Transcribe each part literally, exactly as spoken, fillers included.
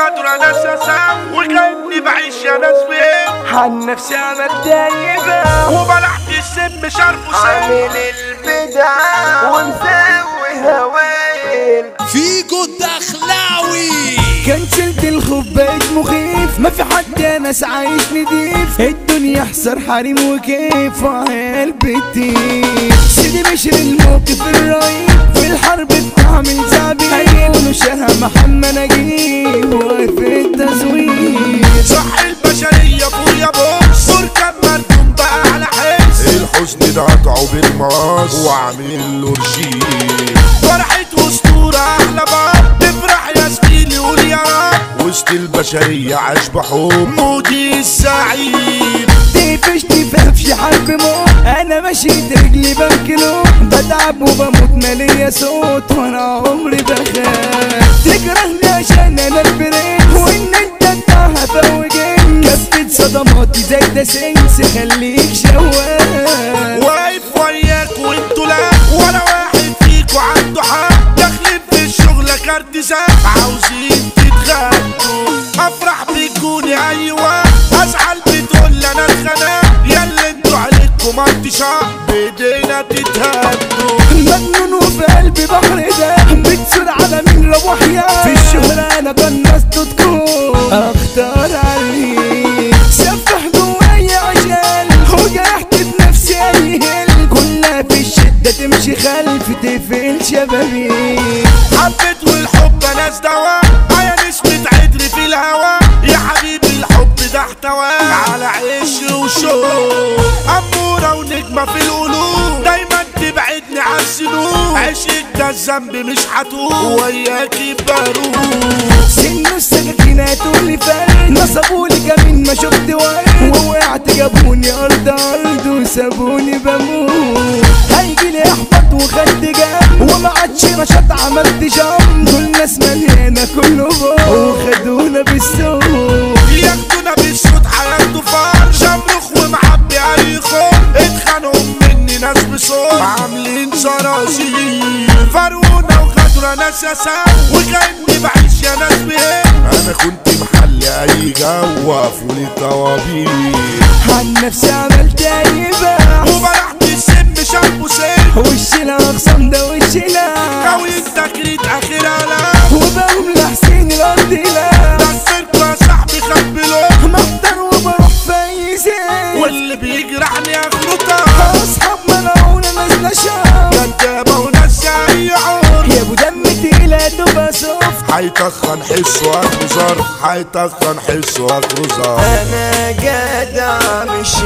وغدر انا ساسام وكأني بعيش يا ناس بيه عن نفسي عمل دايبة وبلحت السم شرب وسم عامل البدع ومسوي هوايل فيجو الدخلاوي. كنسلت الخوف بقيت مخيف، ما في حد يا ناس عايش نضيف، الدنيا حصر حريم وكيف وعيال بتطير. سيدي بشر الموقف الرهيب في الحرب بتعمل زعبي، هيقولوا شها محمد نجيب واقف التزوير. صح البشرية ابويا بص بركب مردوم بقى على حس الحزن ده قطعه بالمقص وعامل له رشيد. فرحة اسطورة احلى باب تفرح يا زميلي قول يا رب وسط البشرية عاش بحب مودي السعيد. تقفش تفهفش حرب موت، انا مشيت رجلي بنكلو، بتعب وبموت مالية صوت وانا عمري بخاف. تكرهني عشان انا البرنس وان انت بتاعها فوجين، كفت صدماتي زي ده سنس خليك شواف. واقف وياك وانتوا لا ولا واحد فيكوا عنده حق، داخلين في الشغل كارت زق عاوزين تتغدوا. افرح بيكوني ايوه ازعل بتقول انا اتخنق، ياللي انتوا عليكم انتشار بايدينا تتهدوا. مجنون وفي قلبي بحر ده بتسود على مين روح يا في الشهرة انا كنست تكون اختار عليك. سفح جوايا عشان وجرحت بنفسي اي هل، كلها في الشدة تمشي خلف تقفل شبابيك. حبيت والحب ناس دواء يا نسمة عطر في الهوا، يا حبيبي الحب ده احتوى على عيش وشوق. أمورة ونجمة في القلوب دايما تبعدني عن الذنوب، عشقك ده الذنب مش هتوب وياكي بروح. سن السكاكينات واللي فرق نصبولي كمين ما شفت ورق، ووقعت جابوني ارض ارض وسابوني بموت. هيجيلي احبط وخدت جنب وما عادش نشاط عملت جنب، دول ناس مليانه كله بوق وخدونا بالسوق. ياخدونا بالصوت حياته فار شمرخ ومعبي اي خور، اتخانقوا مني ناس بصوت عاملين صراصير. فرونا وخدونا ناس يا سام وكأني بعيش يا ناس بهم، انا كنت محل اي جو وقفولي طوابير. عن نفسي عملت دايبة وبلحت السم شرب وسم وشنا اقسم ده وشنا قوي التكريت اخرها لا وبقوم لحسين الارض لا دفرت يا صاحبي خبلو محضر وبروح فايزين، واللي بيجرحني اخرته اصحاب ملعونة نازلة شام كدابة وناس يعور. يا ابو دم تقيلة تبقى صف. هيتخن حسه اخره ظرف، هيتخن حسه اخره ظرف. انا جدع مش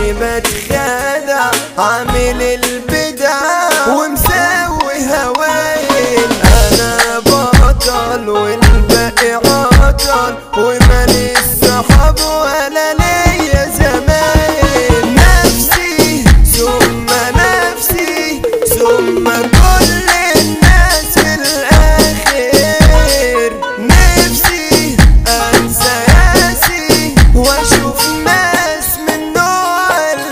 بتخدع، عامل البدع ومسوي هوايل. انا بطل والباقي عطل ومالي الصحاب ولا ليا زمايل. نفسي ثم نفسي ثم كل الناس في الاخر. نفسي انسى ياسي واشوف ناس من نوع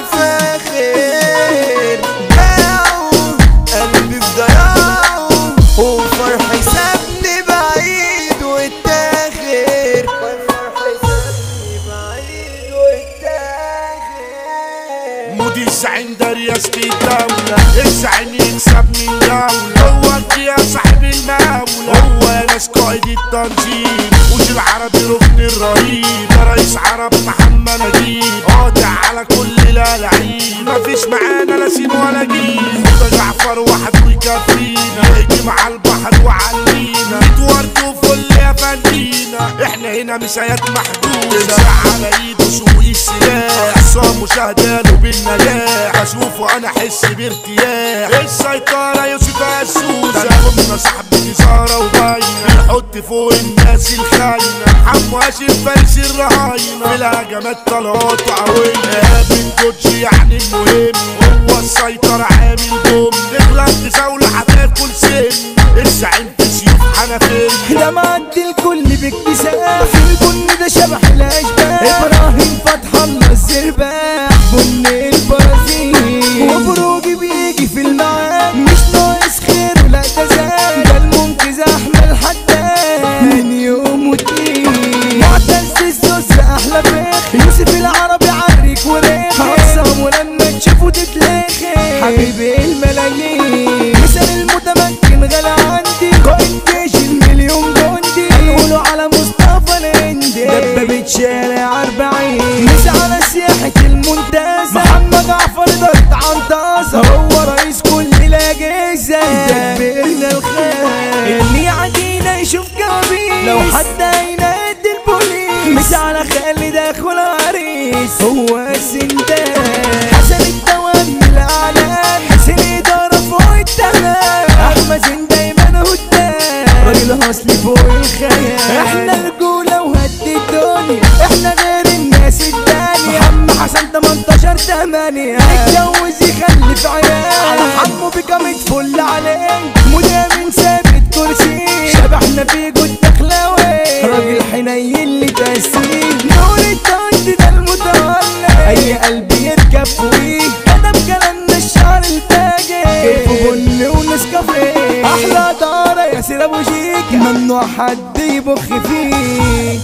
الفاخر. باعوا قلبي في ضياعه وفرحي سابني بعيد واتاخر. فرحي سابني بعيد واتاخر. مودي الزعيم ده رياسة الدولة، الزعيم يكسب من دولة، هو انت يا صاحب المولى، هو ناس قائد التنظيم وجه العربي ركن الرهيب، ده رئيس عرب محمد نجيب قاطع على كل لعيب، مفيش معانا لا سين ولا جيل، ده جعفر وحده يكفينا يجي مع البحر وعلينا متورد وفل يا فندينا. احنا هنا مسايات محدودة تنزع على ايده سوق السلاح، حصان مشاهدانه بالنجاح بشوفه انا احس بارتياح. السيطرة يوسف السوسة قمنا صاحبتي زارة وباينة، بنحط فوق الناس الخاينة حمو هاشم فارس الرهاينة، في الهجمات طلعاته قوية بالكوتش يعني المهم، هو السيطرة عامل بوم تغلط تزاوله هتاكل سن. الزعيم في سيوف حنفية ده معدي الكل باكتساح، في البن ده شبح الاشباح، ابراهيم فتح الله الزرباح بن البرازيل، وبروجي بيجي في المعاد مش ناقص خير ولا ده زاد، ده المنقذ احمد حداد من يوم وتقيل. هو السندان. حسن الدوام من الاعلام، حسن اداره فوق التمام، احمد دايما قدام، راجل اصلي فوق الخيال. احنا رجوله وهد الدنيا، احنا غير الناس التانية. محمد حسن تمنتاشر تمانية، يتجوز يخلف عيال، على حمو بجامد فل عليه، مدير من ثابت كرسي، شبحنا في جود دخلاوي، راجل حنين اللي تأسيه، نور التوت ده المتولي، اي قلب يركب فوقيه، كتب كلامنا الشعر الفاجر، كيف بن ونسكافيه، احلى دارة ياسر ابو شيكة، ممنوع حد يبخ فيه.